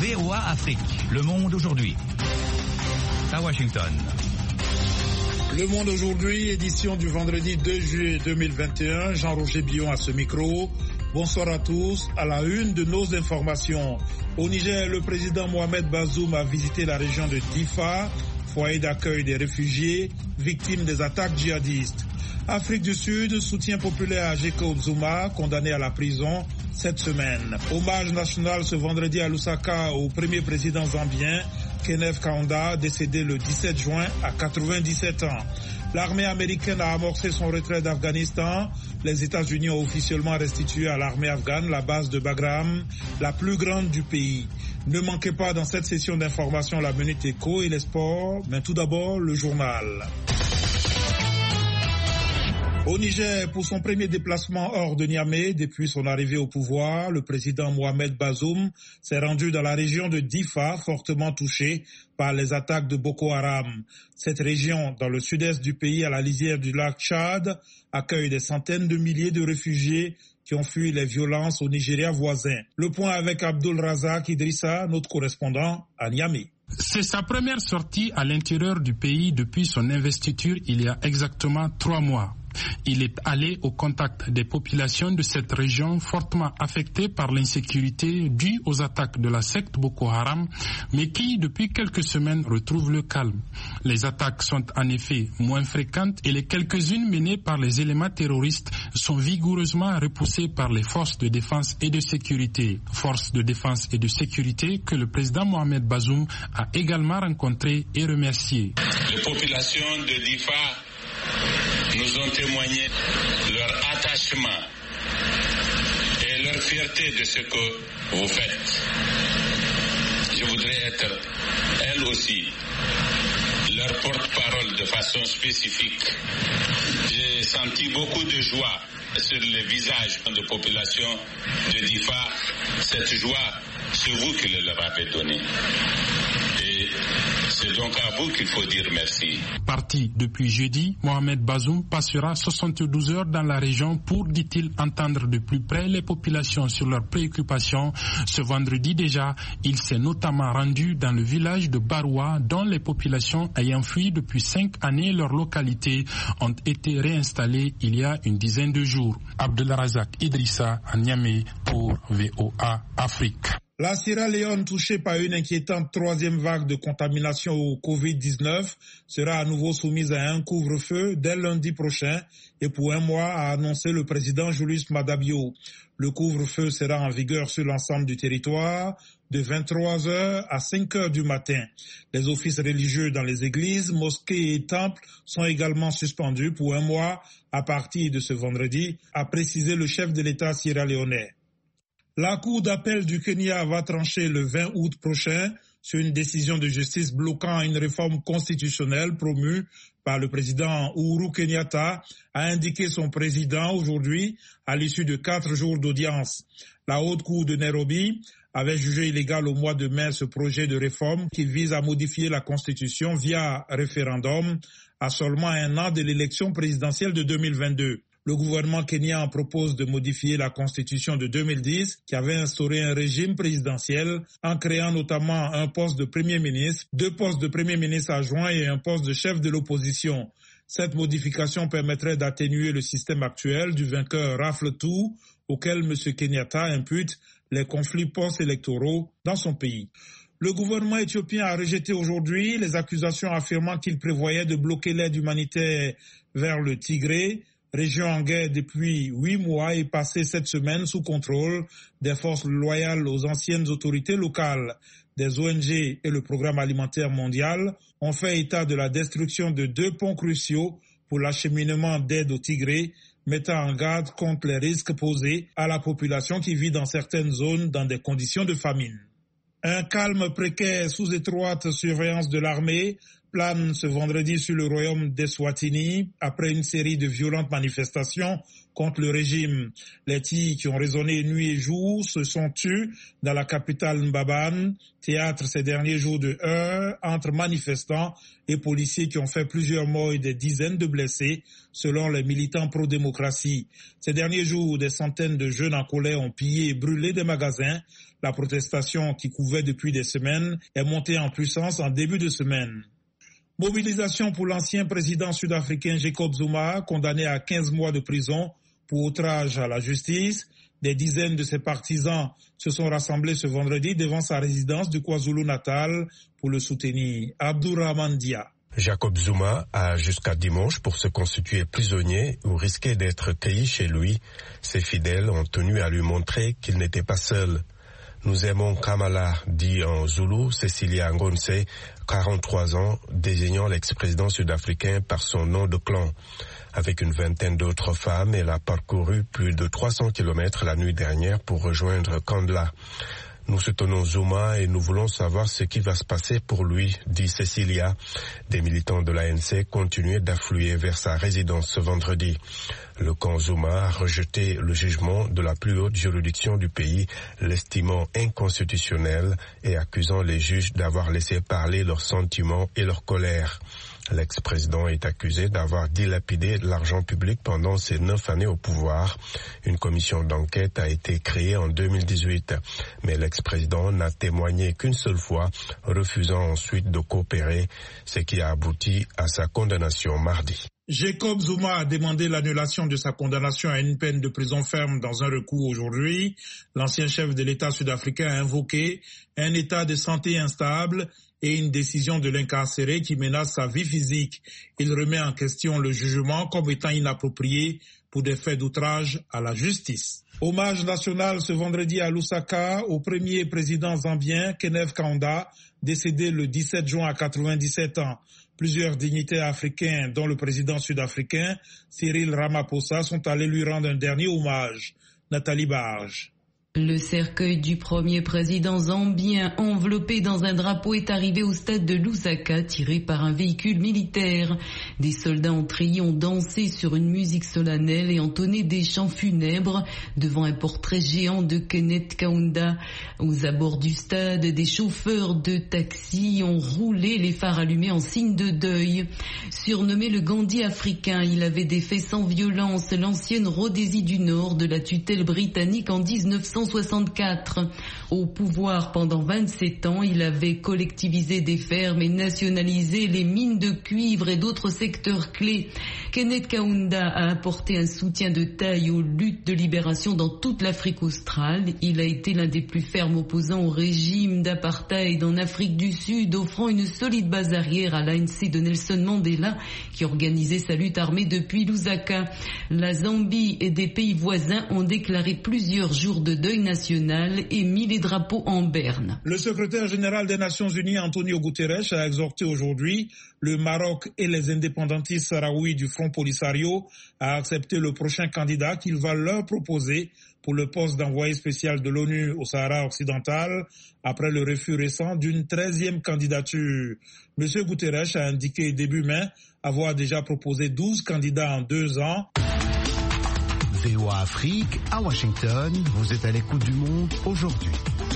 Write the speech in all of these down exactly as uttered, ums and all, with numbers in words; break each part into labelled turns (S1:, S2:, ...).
S1: V O A Afrique, Le Monde aujourd'hui. À Washington.
S2: Le Monde aujourd'hui, édition du vendredi deux juillet deux mille vingt et un. Jean-Roger Billon à ce micro. Bonsoir à tous. À la une de nos informations. Au Niger, le président Mohamed Bazoum a visité la région de Difa, foyer d'accueil des réfugiés victimes des attaques djihadistes. Afrique du Sud, soutien populaire à Jacob Zuma, condamné à la prison cette semaine. Hommage national ce vendredi à Lusaka au premier président zambien, Kenneth Kaunda, décédé le dix-sept juin à quatre-vingt-dix-sept ans. L'armée américaine a amorcé son retrait d'Afghanistan. Les États-Unis ont officiellement restitué à l'armée afghane la base de Bagram, la plus grande du pays. Ne manquez pas dans cette session d'information la Minute Éco et les sports, mais tout d'abord le journal. Au Niger, pour son premier déplacement hors de Niamey depuis son arrivée au pouvoir, le président Mohamed Bazoum s'est rendu dans la région de Difa, fortement touchée par les attaques de Boko Haram. Cette région, dans le sud-est du pays, à la lisière du lac Tchad, accueille des centaines de milliers de réfugiés qui ont fui les violences au Nigeria voisin. Le point avec Abdul Razak Idrissa, notre correspondant à Niamey.
S3: C'est sa première sortie à l'intérieur du pays depuis son investiture il y a exactement trois mois. Il est allé au contact des populations de cette région fortement affectées par l'insécurité due aux attaques de la secte Boko Haram, mais qui, depuis quelques semaines, retrouvent le calme. Les attaques sont en effet moins fréquentes et les quelques-unes menées par les éléments terroristes sont vigoureusement repoussées par les forces de défense et de sécurité. Forces de défense et de sécurité que le président Mohamed Bazoum a également rencontrées et remerciées.
S4: Les populations de Difa nous ont témoigné leur attachement et leur fierté de ce que vous faites. Je voudrais être, elles aussi, leur porte-parole de façon spécifique. J'ai senti beaucoup de joie sur les visages de la population de Difa. Cette joie, c'est vous qui le leur avez donnée. Et c'est donc à vous qu'il faut dire merci.
S3: Parti depuis jeudi, Mohamed Bazoum passera soixante-douze heures dans la région pour, dit-il, entendre de plus près les populations sur leurs préoccupations. Ce vendredi déjà, il s'est notamment rendu dans le village de Baroua, dont les populations ayant fui depuis cinq années leur localité ont été réinstallées il y a une dizaine de jours. Abdelrazak Idrissa à Niamey pour V O A Afrique.
S2: La Sierra Leone, touchée par une inquiétante troisième vague de contamination au covid dix-neuf, sera à nouveau soumise à un couvre-feu dès lundi prochain et pour un mois, a annoncé le président Julius Maada Bio. Le couvre-feu sera en vigueur sur l'ensemble du territoire de vingt-trois heures à cinq heures du matin. Les offices religieux dans les églises, mosquées et temples sont également suspendus pour un mois à partir de ce vendredi, a précisé le chef de l'État sierra-léonais. La Cour d'appel du Kenya va trancher le vingt août prochain sur une décision de justice bloquant une réforme constitutionnelle promue par le président Uhuru Kenyatta, a indiqué son président aujourd'hui à l'issue de quatre jours d'audience. La Haute Cour de Nairobi avait jugé illégal au mois de mai ce projet de réforme qui vise à modifier la Constitution via référendum à seulement un an de l'élection présidentielle de deux mille vingt-deux. Le gouvernement kenyan propose de modifier la constitution de deux mille dix qui avait instauré un régime présidentiel en créant notamment un poste de premier ministre, deux postes de premier ministre adjoint et un poste de chef de l'opposition. Cette modification permettrait d'atténuer le système actuel du vainqueur rafle tout auquel M. Kenyatta impute les conflits post-électoraux dans son pays. Le gouvernement éthiopien a rejeté aujourd'hui les accusations affirmant qu'il prévoyait de bloquer l'aide humanitaire vers le Tigré, région en guerre depuis huit mois et passée cette semaine sous contrôle des forces loyales aux anciennes autorités locales. Des O N G et le Programme alimentaire mondial ont fait état de la destruction de deux ponts cruciaux pour l'acheminement d'aide au Tigré, mettant en garde contre les risques posés à la population qui vit dans certaines zones dans des conditions de famine. Un calme précaire sous étroite surveillance de l'armée plane ce vendredi sur le royaume d'Eswatini après une série de violentes manifestations contre le régime. Les tirs qui ont résonné nuit et jour se sont tus dans la capitale Mbabane, théâtre ces derniers jours de heurts entre manifestants et policiers qui ont fait plusieurs morts et des dizaines de blessés, selon les militants pro-démocratie. Ces derniers jours, des centaines de jeunes en colère ont pillé et brûlé des magasins. La protestation qui couvait depuis des semaines est montée en puissance en début de semaine. Mobilisation pour l'ancien président sud-africain Jacob Zuma, condamné à quinze mois de prison pour outrage à la justice. Des dizaines de ses partisans se sont rassemblés ce vendredi devant sa résidence du KwaZulu-Natal pour le soutenir. Abdourahmane Dia.
S5: Jacob Zuma a jusqu'à dimanche pour se constituer prisonnier ou risquer d'être cueilli chez lui. Ses fidèles ont tenu à lui montrer qu'il n'était pas seul. Nous aimons Kamala, dit en Zoulou Cecilia Ngonse, quarante-trois ans, désignant l'ex-président sud-africain par son nom de clan. Avec une vingtaine d'autres femmes, elle a parcouru plus de trois cents kilomètres la nuit dernière pour rejoindre Kandla. Nous soutenons Zuma et nous voulons savoir ce qui va se passer pour lui, dit Cecilia. Des militants de l'A N C continuaient d'affluer vers sa résidence ce vendredi. Le camp Zuma a rejeté le jugement de la plus haute juridiction du pays, l'estimant inconstitutionnel et accusant les juges d'avoir laissé parler leurs sentiments et leur colère. L'ex-président est accusé d'avoir dilapidé l'argent public pendant ses neuf années au pouvoir. Une commission d'enquête a été créée en deux mille dix-huit, mais l'ex-président n'a témoigné qu'une seule fois, refusant ensuite de coopérer, ce qui a abouti à sa condamnation mardi.
S2: Jacob Zuma a demandé l'annulation de sa condamnation à une peine de prison ferme dans un recours aujourd'hui. L'ancien chef de l'État sud-africain a invoqué un état de santé instable et une décision de l'incarcéré qui menace sa vie physique. Il remet en question le jugement comme étant inapproprié pour des faits d'outrage à la justice. Hommage national ce vendredi à Lusaka au premier président zambien Kenneth Kaunda, décédé le dix-sept juin à quatre-vingt-dix-sept ans. Plusieurs dignitaires africains, dont le président sud-africain Cyril Ramaphosa, sont allés lui rendre un dernier hommage. Nathalie Barge.
S6: Le cercueil du premier président zambien enveloppé dans un drapeau est arrivé au stade de Lusaka, tiré par un véhicule militaire. Des soldats en treillis ont dansé sur une musique solennelle et entonné des chants funèbres devant un portrait géant de Kenneth Kaunda. Aux abords du stade, des chauffeurs de taxi ont roulé les phares allumés en signe de deuil. Surnommé le Gandhi africain, il avait défait sans violence l'ancienne Rhodésie du Nord de la tutelle britannique en dix-neuf cent soixante-quatre. Au pouvoir pendant vingt-sept ans, il avait collectivisé des fermes et nationalisé les mines de cuivre et d'autres secteurs clés. Kenneth Kaunda a apporté un soutien de taille aux luttes de libération dans toute l'Afrique australe. Il a été l'un des plus fermes opposants au régime d'apartheid en Afrique du Sud, offrant une solide base arrière à l'A N C de Nelson Mandela, qui organisait sa lutte armée depuis Lusaka. La Zambie et des pays voisins ont déclaré plusieurs jours de deuil national et mis les drapeaux en berne.
S2: Le secrétaire général des Nations Unies, Antonio Guterres, a exhorté aujourd'hui le Maroc et les indépendantistes sahraouis du Front Polisario à accepter le prochain candidat qu'il va leur proposer pour le poste d'envoyé spécial de l'ONU au Sahara occidental après le refus récent d'une treizième candidature. Monsieur Guterres a indiqué début mai avoir déjà proposé douze candidats en deux ans.
S1: V O A Afrique, à Washington, vous êtes à l'écoute du monde aujourd'hui.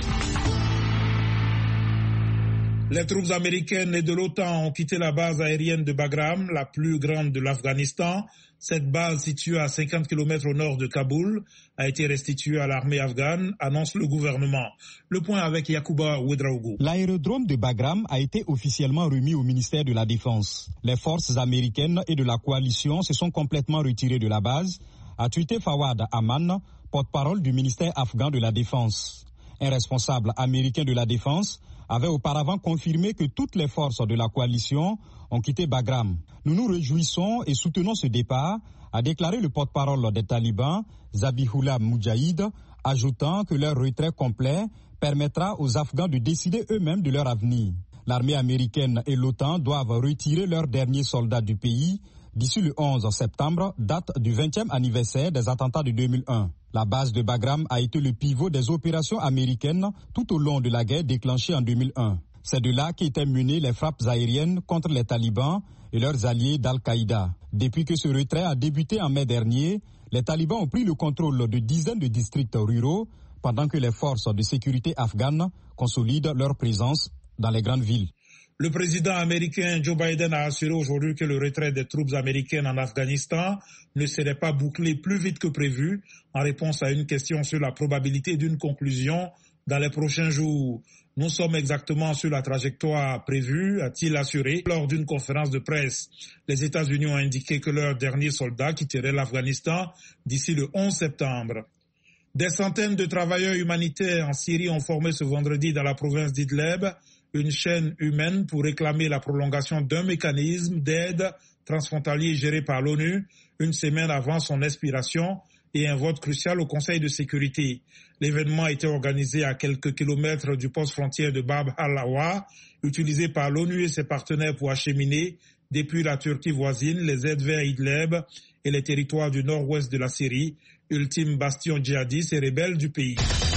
S2: Les troupes américaines et de l'OTAN ont quitté la base aérienne de Bagram, la plus grande de l'Afghanistan. Cette base, située à cinquante kilomètres au nord de Kaboul, a été restituée à l'armée afghane, annonce le gouvernement. Le point avec Yacouba Ouedraogo.
S7: L'aérodrome de Bagram a été officiellement remis au ministère de la Défense. Les forces américaines et de la coalition se sont complètement retirées de la base, a tweeté Fawad Aman, porte-parole du ministère afghan de la Défense. Un responsable américain de la Défense avait auparavant confirmé que toutes les forces de la coalition ont quitté Bagram. Nous nous réjouissons et soutenons ce départ, a déclaré le porte-parole des talibans, Zabihullah Mujahid, ajoutant que leur retrait complet permettra aux Afghans de décider eux-mêmes de leur avenir. L'armée américaine et l'OTAN doivent retirer leurs derniers soldats du pays d'ici le onze septembre, date du vingtième anniversaire des attentats de deux mille un. La base de Bagram a été le pivot des opérations américaines tout au long de la guerre déclenchée en deux mille un. C'est de là qu'étaient menées les frappes aériennes contre les talibans et leurs alliés d'Al-Qaïda. Depuis que ce retrait a débuté en mai dernier, les talibans ont pris le contrôle de dizaines de districts ruraux pendant que les forces de sécurité afghanes consolident leur présence dans les grandes villes.
S2: Le président américain Joe Biden a assuré aujourd'hui que le retrait des troupes américaines en Afghanistan ne serait pas bouclé plus vite que prévu, en réponse à une question sur la probabilité d'une conclusion dans les prochains jours. Nous sommes exactement sur la trajectoire prévue, a-t-il assuré lors d'une conférence de presse. Les États-Unis ont indiqué que leurs derniers soldats quitteraient l'Afghanistan d'ici le onze septembre. Des centaines de travailleurs humanitaires en Syrie ont formé ce vendredi dans la province d'Idlib une chaîne humaine pour réclamer la prolongation d'un mécanisme d'aide transfrontalier géré par l'ONU une semaine avant son expiration et un vote crucial au Conseil de sécurité. L'événement a été organisé à quelques kilomètres du poste frontière de Bab al-Awa, utilisé par l'ONU et ses partenaires pour acheminer depuis la Turquie voisine les aides vers Idlib et les territoires du nord-ouest de la Syrie, ultime bastion djihadiste et rebelle du pays.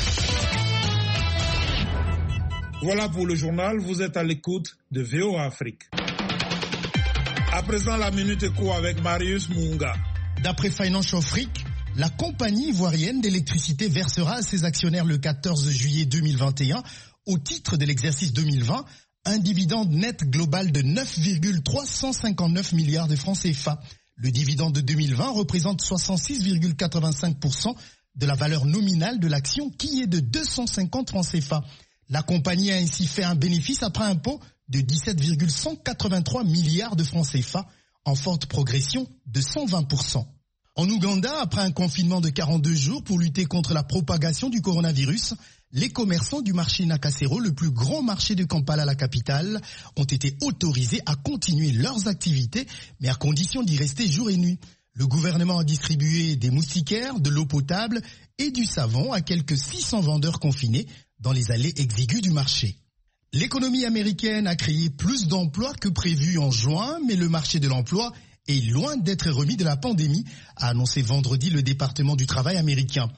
S2: Voilà pour le journal, vous êtes à l'écoute de V O A Afrique. À présent, la Minute Éco avec Marius Munga.
S8: D'après Financial Afrique, la compagnie ivoirienne d'électricité versera à ses actionnaires le quatorze juillet deux mille vingt et un, au titre de l'exercice deux mille vingt, un dividende net global de neuf virgule trois cent cinquante-neuf milliards de francs C F A. Le dividende de deux mille vingt représente soixante-six virgule quatre-vingt-cinq pour cent de la valeur nominale de l'action qui est de deux cent cinquante francs C F A. La compagnie a ainsi fait un bénéfice après impôt de dix-sept virgule cent quatre-vingt-trois milliards de francs C F A, en forte progression de cent vingt pour cent. En Ouganda, après un confinement de quarante-deux jours pour lutter contre la propagation du coronavirus, les commerçants du marché Nakasero, le plus grand marché de Kampala, la capitale, ont été autorisés à continuer leurs activités, mais à condition d'y rester jour et nuit. Le gouvernement a distribué des moustiquaires, de l'eau potable et du savon à quelques six cents vendeurs confinés dans les allées exiguës du marché. L'économie américaine a créé plus d'emplois que prévu en juin, mais le marché de l'emploi est loin d'être remis de la pandémie, a annoncé vendredi le département du travail américain.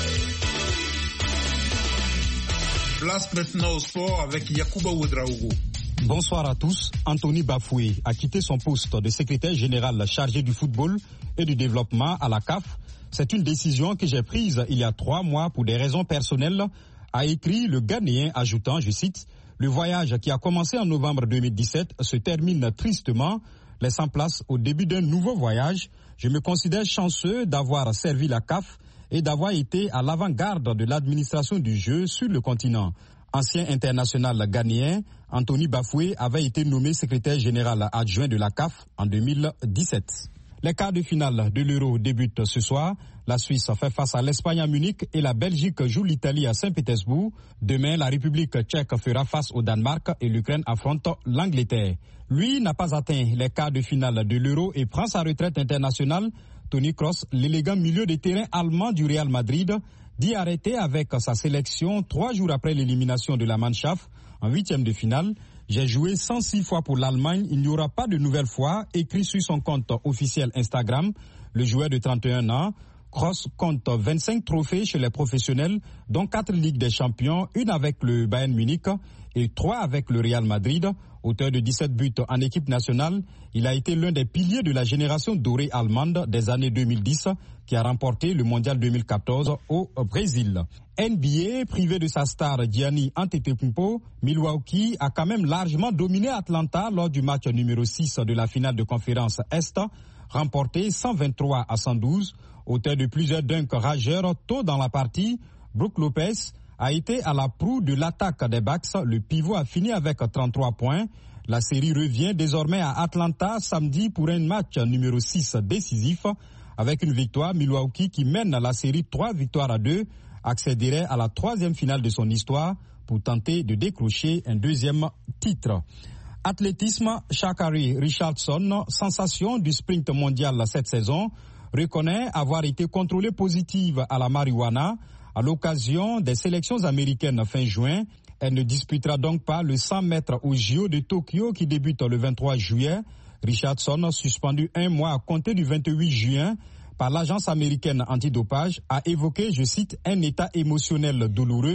S2: Place maintenant au sport avec Yacouba Ouedraogo.
S7: Bonsoir à tous. Anthony Bafoué a quitté son poste de secrétaire général chargé du football et du développement à la C A F. C'est une décision que j'ai prise il y a trois mois pour des raisons personnelles, a écrit le Ghanéen, ajoutant, je cite, « Le voyage qui a commencé en novembre deux mille dix-sept se termine tristement, laissant place au début d'un nouveau voyage. Je me considère chanceux d'avoir servi la C A F et d'avoir été à l'avant-garde de l'administration du jeu sur le continent. » Ancien international ghanéen, Anthony Bafoué avait été nommé secrétaire général adjoint de la C A F en deux mille dix-sept. Les quarts de finale de l'Euro débutent ce soir. La Suisse fait face à l'Espagne à Munich et la Belgique joue l'Italie à Saint-Pétersbourg. Demain, la République tchèque fera face au Danemark et l'Ukraine affronte l'Angleterre. Lui n'a pas atteint les quarts de finale de l'Euro et prend sa retraite internationale. Toni Kroos, l'élégant milieu de terrain allemand du Real Madrid, dit arrêter avec sa sélection trois jours après l'élimination de la Mannschaft en huitième de finale. J'ai joué cent six fois pour l'Allemagne, il n'y aura pas de nouvelle fois, écrit sur son compte officiel Instagram. Le joueur de trente et un ans, Kroos compte vingt-cinq trophées chez les professionnels, dont quatre Ligues des Champions, une avec le Bayern Munich et trois avec le Real Madrid. Auteur de dix-sept buts en équipe nationale, il a été l'un des piliers de la génération dorée allemande des années deux mille dix qui a remporté le mondial deux mille quatorze au Brésil. N B A, privé de sa star Giannis Antetokounmpo, Milwaukee a quand même largement dominé Atlanta lors du match numéro six de la finale de conférence Est, remporté cent vingt-trois à cent douze. Auteur de plusieurs dunks rageurs tôt dans la partie, Brook Lopez a été à la proue de l'attaque des Bucks. Le pivot a fini avec trente-trois points. La série revient désormais à Atlanta samedi pour un match numéro six décisif. Avec une victoire, Milwaukee qui mène la série trois victoires à deux accéderait à la troisième finale de son histoire pour tenter de décrocher un deuxième titre. Athlétisme, Sha'Carri Richardson, sensation du sprint mondial cette saison, reconnaît avoir été contrôlée positive à la marijuana à l'occasion des sélections américaines fin juin. Elle ne disputera donc pas le cent mètres au J O de Tokyo qui débute le vingt-trois juillet. Richardson, suspendu un mois à compter du vingt-huit juin par l'agence américaine antidopage, a évoqué, je cite, un état émotionnel douloureux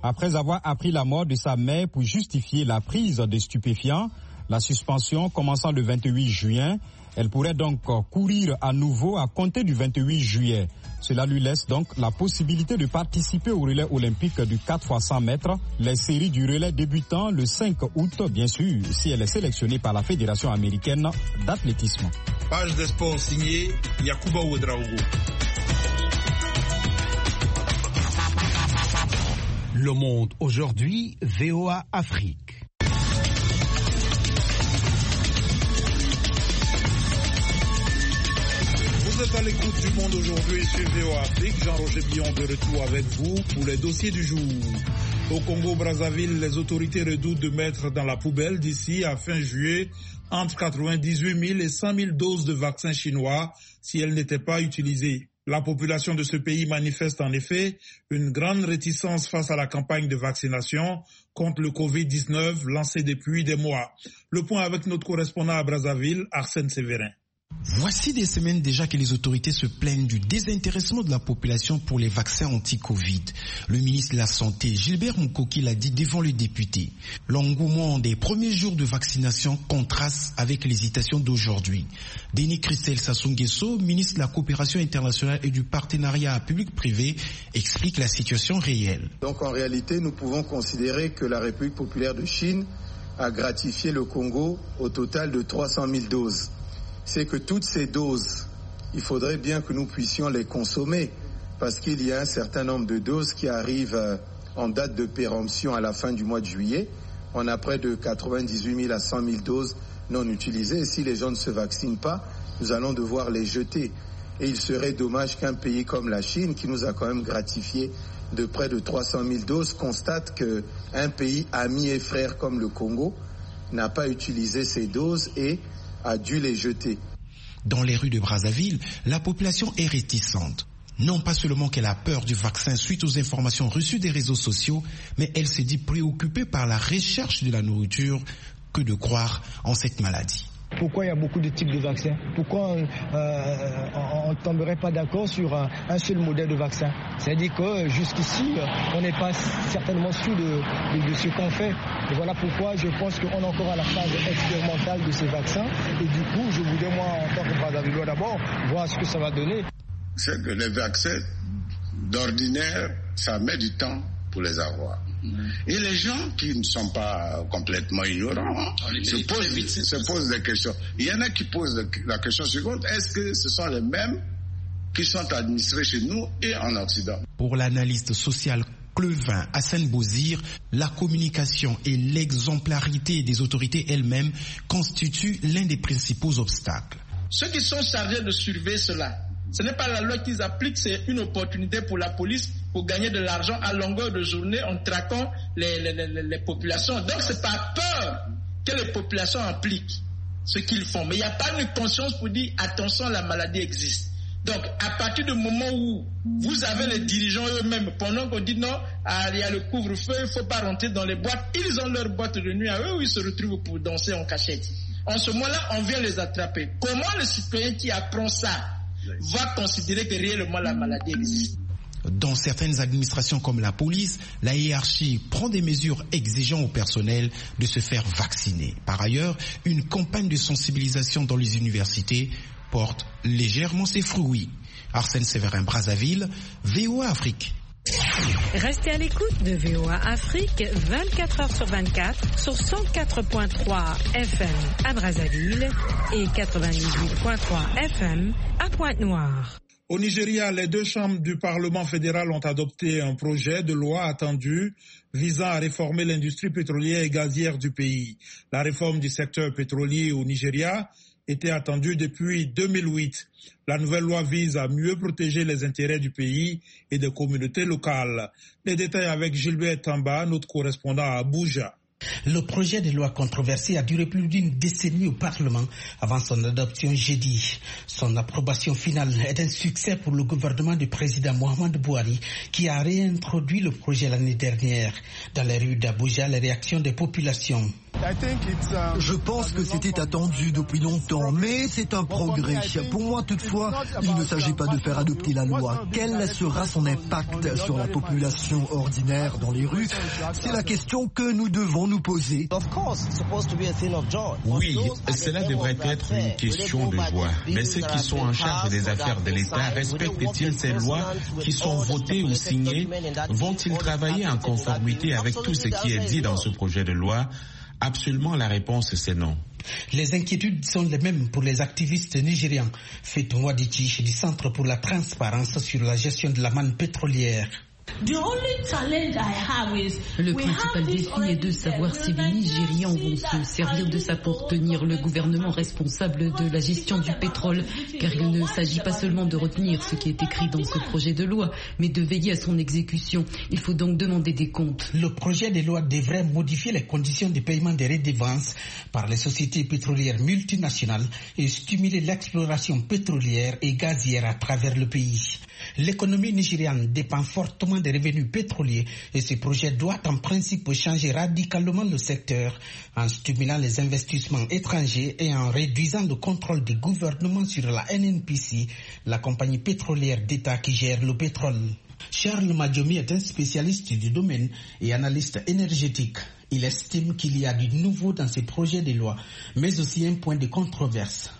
S7: Après avoir appris la mort de sa mère pour justifier la prise des stupéfiants, la suspension commençant le vingt-huit juin, elle pourrait donc courir à nouveau à compter du vingt-huit juillet. Cela lui laisse donc la possibilité de participer au relais olympique du quatre fois cent mètres, les séries du relais débutant le cinq août, bien sûr, si elle est sélectionnée par la Fédération américaine d'athlétisme.
S2: Page des sports signée Yacouba Ouedraogo.
S1: Le Monde aujourd'hui, V O A Afrique.
S2: Vous êtes à l'écoute du Monde aujourd'hui sur V O A Afrique. Jean-Roger Billon de retour avec vous pour les dossiers du jour. Au Congo-Brazzaville, les autorités redoutent de mettre dans la poubelle d'ici à fin juillet entre quatre-vingt-dix-huit mille et cent mille doses de vaccins chinois si elles n'étaient pas utilisées. La population de ce pays manifeste en effet une grande réticence face à la campagne de vaccination contre le covid dix-neuf lancée depuis des mois. Le point avec notre correspondant à Brazzaville, Arsène Sévérin.
S9: Voici des semaines déjà que les autorités se plaignent du désintéressement de la population pour les vaccins anti-Covid. Le ministre de la Santé, Gilbert Mukoki, l'a dit devant les députés. L'engouement des premiers jours de vaccination contraste avec l'hésitation d'aujourd'hui. Denis Christel Sassou Nguesso, ministre de la Coopération internationale et du partenariat public-privé, explique la situation réelle.
S10: Donc en réalité, nous pouvons considérer que la République populaire de Chine a gratifié le Congo au total de trois cent mille doses. C'est que toutes ces doses, il faudrait bien que nous puissions les consommer parce qu'il y a un certain nombre de doses qui arrivent en date de péremption à la fin du mois de juillet. On a près de quatre-vingt-dix-huit mille à cent mille doses non utilisées et si les gens ne se vaccinent pas, nous allons devoir les jeter. Et il serait dommage qu'un pays comme la Chine, qui nous a quand même gratifié de près de trois cent mille doses, constate qu'un pays ami et frère comme le Congo n'a pas utilisé ces doses et a dû les jeter.
S9: Dans les rues de Brazzaville, la population est réticente. Non pas seulement qu'elle a peur du vaccin suite aux informations reçues des réseaux sociaux, mais elle se dit préoccupée par la recherche de la nourriture que de croire en cette maladie.
S11: Pourquoi il y a beaucoup de types de vaccins? Pourquoi on ne euh, tomberait pas d'accord sur un, un seul modèle de vaccin? C'est-à-dire que jusqu'ici, on n'est pas certainement sûr de, de, de ce qu'on fait. Et voilà pourquoi je pense qu'on est encore à la phase expérimentale de ces vaccins. Et du coup, je voudrais, moi, en tant que Brazzavillois d'abord, voir ce que ça va donner.
S12: C'est que les vaccins, d'ordinaire, ça met du temps pour les avoir. Et les gens qui ne sont pas complètement ignorants se posent, se posent des questions. Il y en a qui posent la question suivante, est-ce que ce sont les mêmes qui sont administrés chez nous et en Occident?
S9: Pour l'analyste social Clevin Hassan Bozir, la communication et l'exemplarité des autorités elles-mêmes constituent l'un des principaux obstacles.
S13: Ceux qui sont chargés de surveiller cela, ce n'est pas la loi qu'ils appliquent, c'est une opportunité pour la police pour gagner de l'argent à longueur de journée en traquant les, les, les, les populations. Donc c'est par peur que les populations appliquent ce qu'ils font. Mais il n'y a pas une conscience pour dire attention, la maladie existe. Donc à partir du moment où vous avez les dirigeants eux-mêmes, pendant qu'on dit non, il y a le couvre-feu, il ne faut pas rentrer dans les boîtes, ils ont leur boîte de nuit à eux où ils se retrouvent pour danser en cachette. En ce moment-là, on vient les attraper. Comment le citoyen qui apprend ça va considérer que réellement la maladie existe?
S9: Dans certaines administrations comme la police, la hiérarchie prend des mesures exigeant au personnel de se faire vacciner. Par ailleurs, une campagne de sensibilisation dans les universités porte légèrement ses fruits. Arsène Sévérin, Brazzaville, V O A Afrique.
S14: Restez à l'écoute de V O A Afrique vingt-quatre heures sur vingt-quatre sur cent quatre point trois F M à Brazzaville et quatre-vingt-dix-huit point trois F M à Pointe-Noire.
S2: Au Nigeria, les deux chambres du Parlement fédéral ont adopté un projet de loi attendu visant à réformer l'industrie pétrolière et gazière du pays. La réforme du secteur pétrolier au Nigeria était attendue depuis deux mille huit. La nouvelle loi vise à mieux protéger les intérêts du pays et des communautés locales. Les détails avec Gilbert Tamba, notre correspondant à Abuja.
S15: Le projet de loi controversé a duré plus d'une décennie au Parlement avant son adoption jeudi. Son approbation finale est un succès pour le gouvernement du président Mohamed Bouhari qui a réintroduit le projet l'année dernière. Dans les rues d'Abuja, les réactions des populations.
S16: Je pense que c'était attendu depuis longtemps, mais c'est un progrès. Pour moi, toutefois, il ne s'agit pas de faire adopter la loi. Quel sera son impact sur la population ordinaire dans les rues? C'est la question que nous devons nous poser.
S17: Oui, cela devrait être une question de joie. Mais ceux qui sont en charge des affaires de l'État respectent-ils ces lois qui sont votées ou signées? Vont-ils travailler en conformité avec tout ce qui est dit dans ce projet de loi? Absolument, la réponse c'est non.
S15: Les inquiétudes sont les mêmes pour les activistes nigérians. Fatou Nwadichi du Centre pour la transparence sur la gestion de la manne pétrolière.
S6: Le principal défi est de savoir si les Nigérians vont se servir de ça pour tenir le gouvernement responsable de la gestion du pétrole, car il ne s'agit pas seulement de retenir ce qui est écrit dans ce projet de loi, mais de veiller à son exécution. Il faut donc demander des comptes.
S15: Le projet de loi devrait modifier les conditions de paiement des redevances par les sociétés pétrolières multinationales et stimuler l'exploration pétrolière et gazière à travers le pays. L'économie nigériane dépend fortement des revenus pétroliers et ce projet doit en principe changer radicalement le secteur en stimulant les investissements étrangers et en réduisant le contrôle du gouvernement sur la N N P C, la compagnie pétrolière d'État qui gère le pétrole. Charles Madjomi est un spécialiste du domaine et analyste énergétique. Il estime qu'il y a du nouveau dans ces projets de loi, mais aussi un point de controverse.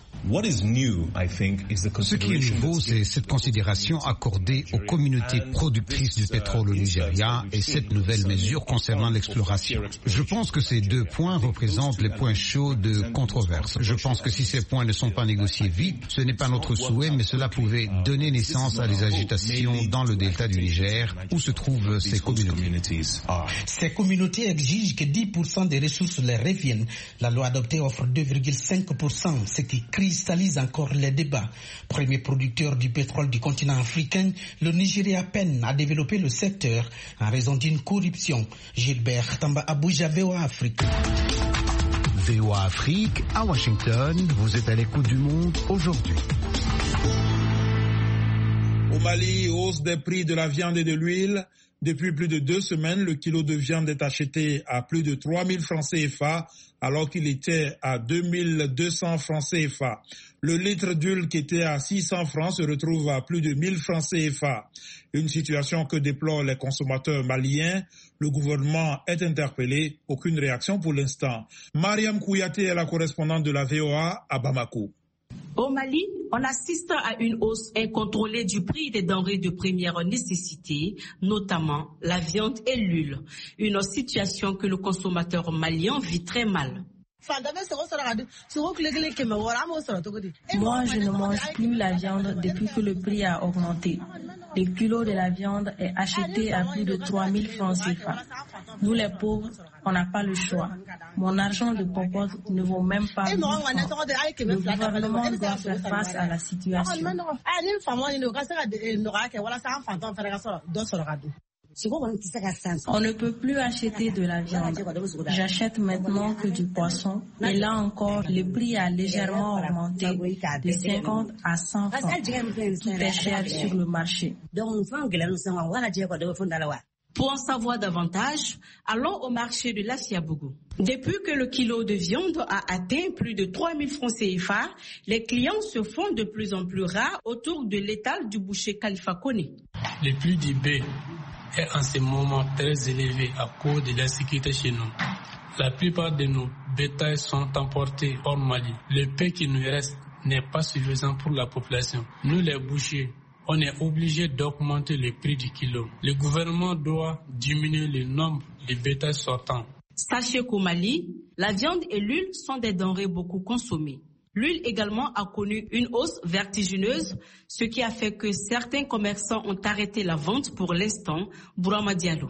S18: Ce qui est nouveau, c'est cette considération accordée aux communautés productrices du pétrole au Nigeria et cette nouvelle mesure concernant l'exploration. Je pense que ces deux points représentent les points chauds de controverse. Je pense que si ces points ne sont pas négociés vite, ce n'est pas notre souhait, mais cela pouvait donner naissance à des agitations dans le delta du Niger où se trouvent ces communautés.
S15: Ces communautés exigent que dix pour cent des ressources leur reviennent. La loi adoptée offre deux virgule cinq pour cent, ce qui cristallise encore les débats. Premier producteur du pétrole du continent africain, le Nigeria peine à développer le secteur en raison d'une corruption. Gilbert Tamba Abuja, V O A Afrique.
S1: V O A Afrique, à Washington, vous êtes à l'écoute du monde aujourd'hui.
S2: Au Mali, hausse des prix de la viande et de l'huile. Depuis plus de deux semaines, le kilo de viande est acheté à plus de trois mille francs C F A, alors qu'il était à deux mille deux cents francs C F A. Le litre d'huile qui était à six cents francs se retrouve à plus de mille francs C F A. Une situation que déplorent les consommateurs maliens. Le gouvernement est interpellé. Aucune réaction pour l'instant. Mariam Kouyaté est la correspondante de la V O A à Bamako.
S19: Au Mali, on assiste à une hausse incontrôlée du prix des denrées de première nécessité, notamment la viande et l'huile. Une situation que le consommateur malien vit très mal.
S20: Moi, je ne mange plus la viande depuis que le prix a augmenté. Le kilo de la viande est acheté à plus de trois mille francs C F A. Nous les pauvres, on n'a pas le choix. Mon argent de popote ne vaut même pas mille francs. Le gouvernement doit faire face à la situation. On ne peut plus acheter de la viande. J'achète maintenant que du poisson. Et là encore, le prix a légèrement augmenté de cinquante à cent francs. Tout est cher sur le marché.
S19: Pour en savoir davantage, allons au marché de l'Asiabougou. Depuis que le kilo de viande a atteint plus de trois mille francs C F A, les clients se font de plus en plus rares autour de l'étal du boucher Khalifa Koné.
S3: Le prix du bœuf est en ce moment très élevé à cause de l'insécurité chez nous. La plupart de nos bétails sont emportés hors Mali. Le peu qui nous reste n'est pas suffisant pour la population. Nous les bouchers, on est obligé d'augmenter le prix du kilo. Le gouvernement doit diminuer le nombre de bétails sortants.
S19: Sachez qu'au Mali, la viande et l'huile sont des denrées beaucoup consommées. L'huile également a connu une hausse vertigineuse, ce qui a fait que certains commerçants ont arrêté la vente pour l'instant. Bourama Diallo.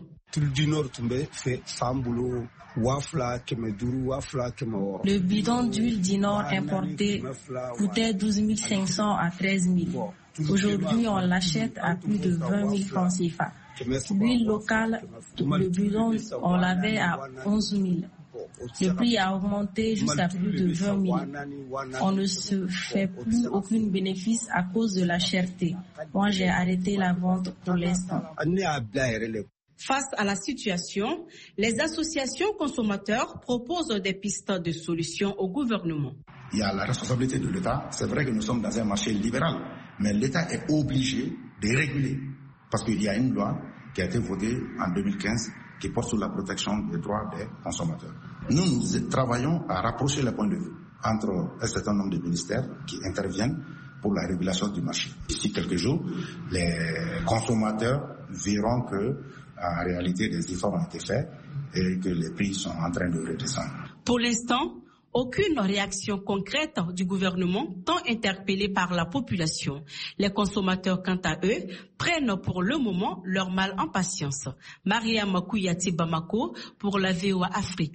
S20: Le bidon d'huile du Nord importé coûtait douze mille cinq cents à treize mille. Aujourd'hui, on l'achète à plus de vingt mille francs C F A. L'huile locale, le bidon, on l'avait à onze mille. Le prix a augmenté jusqu'à plus de vingt mille. On ne se fait plus aucun bénéfice à cause de la cherté. Moi, j'ai arrêté la vente pour l'instant.
S19: Face à la situation, les associations consommateurs proposent des pistes de solutions au gouvernement.
S21: Il y a la responsabilité de l'État. C'est vrai que nous sommes dans un marché libéral, mais l'État est obligé de réguler parce qu'il y a une loi qui a été votée en deux mille quinze qui porte sur la protection des droits des consommateurs. Nous, nous travaillons à rapprocher les points de vue entre un certain nombre de ministères qui interviennent pour la régulation du marché. D'ici quelques jours, les consommateurs verront que, en réalité, des efforts ont été faits et que les prix sont en train de redescendre.
S19: Pour l'instant, aucune réaction concrète du gouvernement, tant interpellé par la population. Les consommateurs, quant à eux, prennent pour le moment leur mal en patience. Mariam Kouyati Bamako pour la V O A Afrique.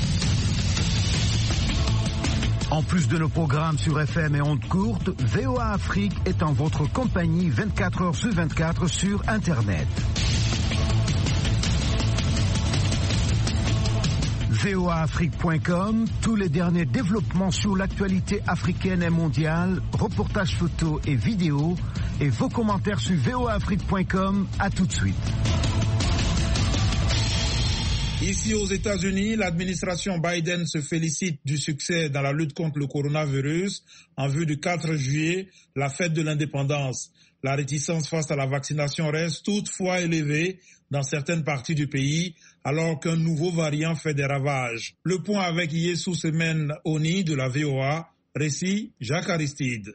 S1: En plus de nos programmes sur F M et ondes courtes, V O A Afrique est en votre compagnie vingt-quatre heures sur vingt-quatre sur Internet. V O A Afrique point com, tous les derniers développements sur l'actualité africaine et mondiale, reportages photos et vidéos, et vos commentaires sur V O A Afrique point com. À tout de suite.
S2: Ici aux États-Unis, l'administration Biden se félicite du succès dans la lutte contre le coronavirus en vue du quatre juillet, la fête de l'indépendance. La réticence face à la vaccination reste toutefois élevée dans certaines parties du pays, alors qu'un nouveau variant fait des ravages. Le point avec Yessou Semen Oni de la V O A, récit Jacques Aristide.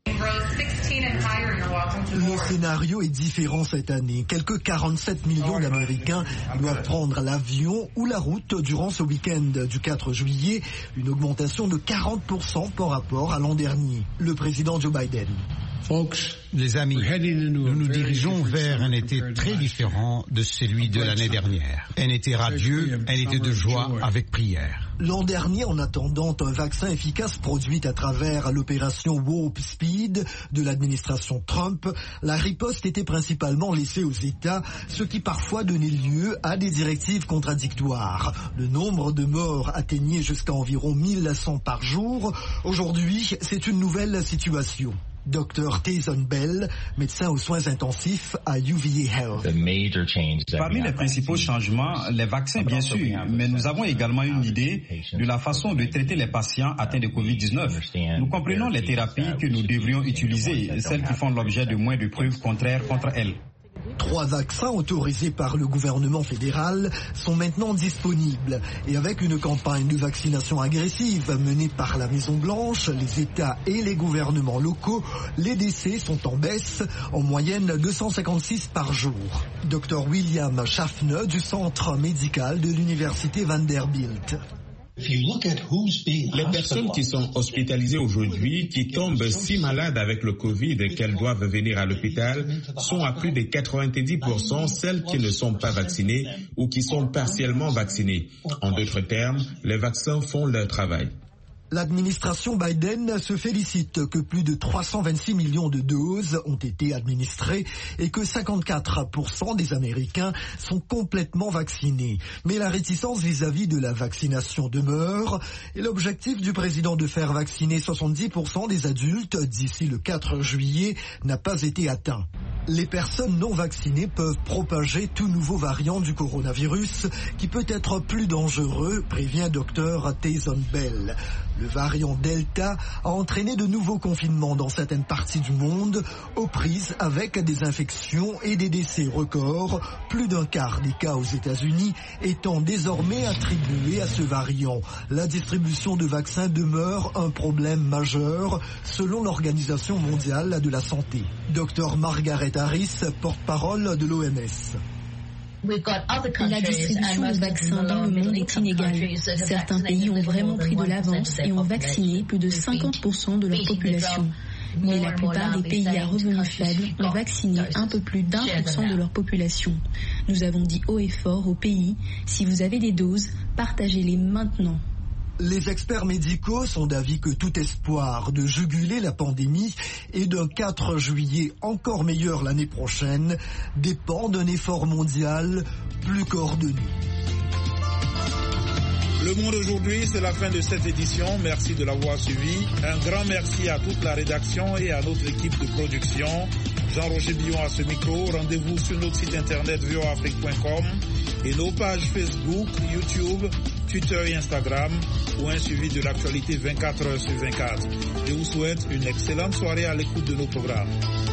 S16: Le scénario est différent cette année. Quelques quarante-sept millions d'Américains doivent prendre l'avion ou la route durant ce week-end du quatre juillet, une augmentation de quarante pour cent par rapport à l'an dernier. Le président Joe Biden.
S18: Les amis, nous nous dirigeons vers un été très différent de celui de l'année dernière. Un été radieux, un été de joie avec prière.
S16: L'an dernier, en attendant un vaccin efficace produit à travers l'opération Warp Speed de l'administration Trump, la riposte était principalement laissée aux États, ce qui parfois donnait lieu à des directives contradictoires. Le nombre de morts atteignait jusqu'à environ mille cent par jour. Aujourd'hui, c'est une nouvelle situation. Docteur Tyson Bell, médecin aux soins intensifs à U V A Health.
S22: Parmi les principaux changements, les vaccins bien sûr, mais nous avons également une idée de la façon de traiter les patients atteints de covid dix-neuf. Nous comprenons les thérapies que nous devrions utiliser, celles qui font l'objet de moins de preuves contraires contre elles.
S16: Trois vaccins autorisés par le gouvernement fédéral sont maintenant disponibles. Et avec une campagne de vaccination agressive menée par la Maison-Blanche, les États et les gouvernements locaux, les décès sont en baisse, en moyenne deux cent cinquante-six par jour. Docteur William Schaffner du centre médical de l'université Vanderbilt.
S17: Les personnes qui sont hospitalisées aujourd'hui, qui tombent si malades avec le Covid qu'elles doivent venir à l'hôpital, sont à plus de quatre-vingt-dix pour cent celles qui ne sont pas vaccinées ou qui sont partiellement vaccinées. En d'autres termes, les vaccins font leur travail.
S16: L'administration Biden se félicite que plus de trois cent vingt-six millions de doses ont été administrées et que cinquante-quatre pour cent des Américains sont complètement vaccinés. Mais la réticence vis-à-vis de la vaccination demeure et l'objectif du président de faire vacciner soixante-dix pour cent des adultes d'ici le quatre juillet n'a pas été atteint. Les personnes non vaccinées peuvent propager tout nouveau variant du coronavirus qui peut être plus dangereux, prévient docteur Tyson Bell. Le variant Delta a entraîné de nouveaux confinements dans certaines parties du monde, aux prises avec des infections et des décès records, plus d'un quart des cas aux États-Unis étant désormais attribués à ce variant. La distribution de vaccins demeure un problème majeur, selon l'Organisation mondiale de la santé. Docteur Margaret Harris, porte-parole de l'O M S.
S23: La distribution de vaccins dans le monde est inégale. Certains pays ont vraiment pris de l'avance et ont vacciné plus de cinquante pour cent de leur population. Mais la plupart des pays à revenus faibles ont vacciné un peu plus d'un pour cent de leur population. Nous avons dit haut et fort aux pays, si vous avez des doses, partagez-les maintenant.
S16: Les experts médicaux sont d'avis que tout espoir de juguler la pandémie et d'un quatre juillet encore meilleur l'année prochaine dépend d'un effort mondial plus coordonné.
S2: Le Monde aujourd'hui, c'est la fin de cette édition. Merci de l'avoir suivi. Un grand merci à toute la rédaction et à notre équipe de production. Jean-Roger Billon à ce micro. Rendez-vous sur notre site internet v o a afrique point com et nos pages Facebook, YouTube, Twitter et Instagram pour un suivi de l'actualité vingt-quatre heures sur vingt-quatre. Je vous souhaite une excellente soirée à l'écoute de nos programmes.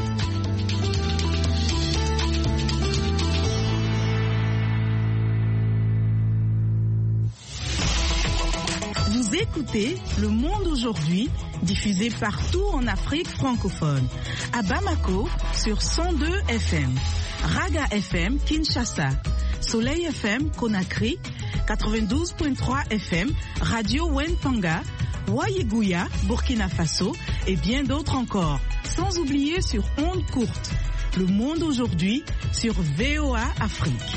S4: Vous écoutez Le Monde aujourd'hui, diffusé partout en Afrique francophone. À Bamako, sur cent deux F M. Raga F M, Kinshasa. Soleil F M, Conakry. quatre-vingt-douze virgule trois F M. Radio Wentanga. Wayeguya, Burkina Faso. Et bien d'autres encore. Sans oublier sur ondes courtes. Le Monde aujourd'hui, sur V O A Afrique.